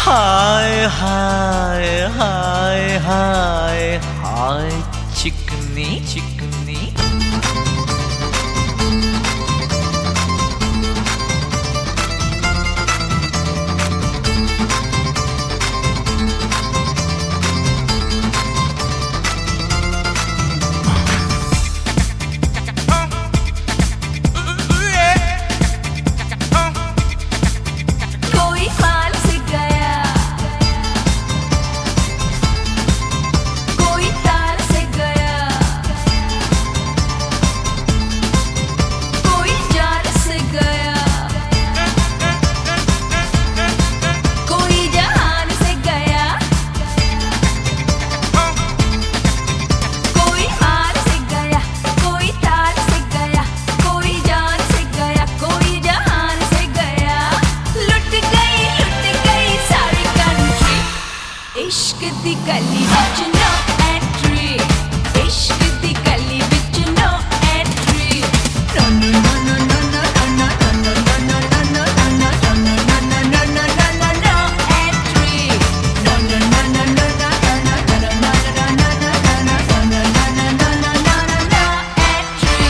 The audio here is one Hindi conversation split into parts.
हाय हाय हाय हाय हाय चिकनी चिकनी। इश्क दी गली विच नो एंट्री, इश्क दी गली विच no entry. No no no no no no no no no no no no no no no no no entry. No no no no no no no no no no entry.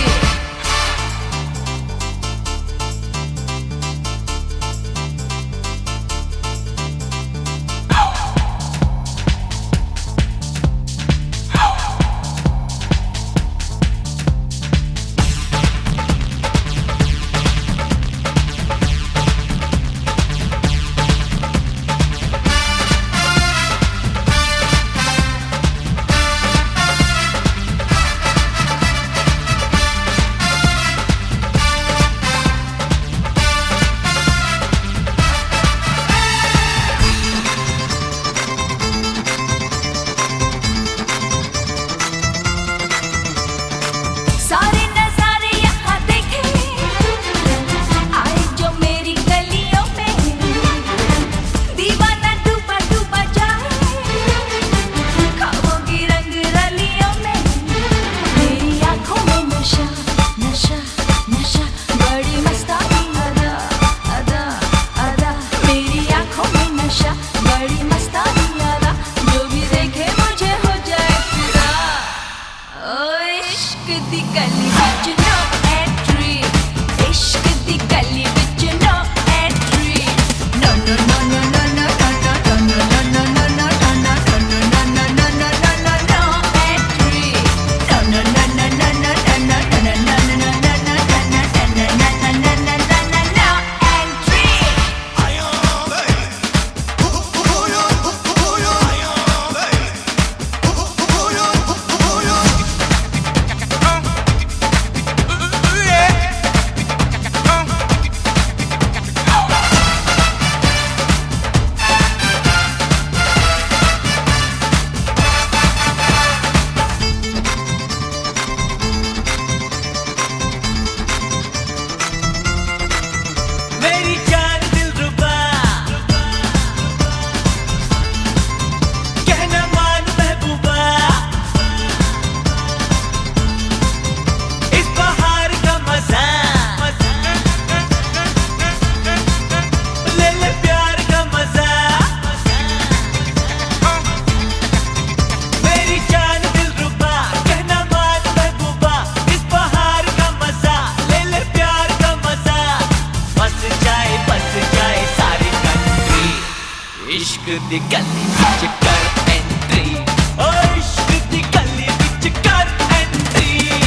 इश्क दी गली विच कर एंट्री, ओ इश्क दी गली विच कर एंट्री।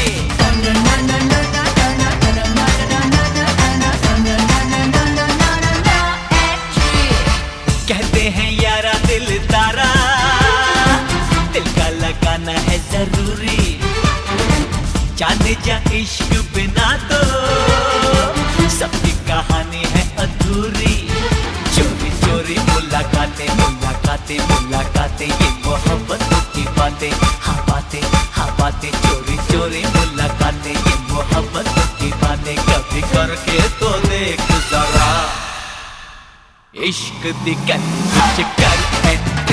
कहते हैं यारा दिल तारा, दिल का लगाना है जरूरी। जाने जा इश्क बिना तो सबकी कहानी है अधूरी। चोरी चोरी मुलाकातें मुलाकातें मुलाकातें, ये मोहब्बतों की बातें, हाँ बातें हाँ बातें। चोरी चोरी मुलाकातें, ये मोहब्बतों की बातें, कभी करके तो देख जरा। इश्क दी गली विच कर एंट्री।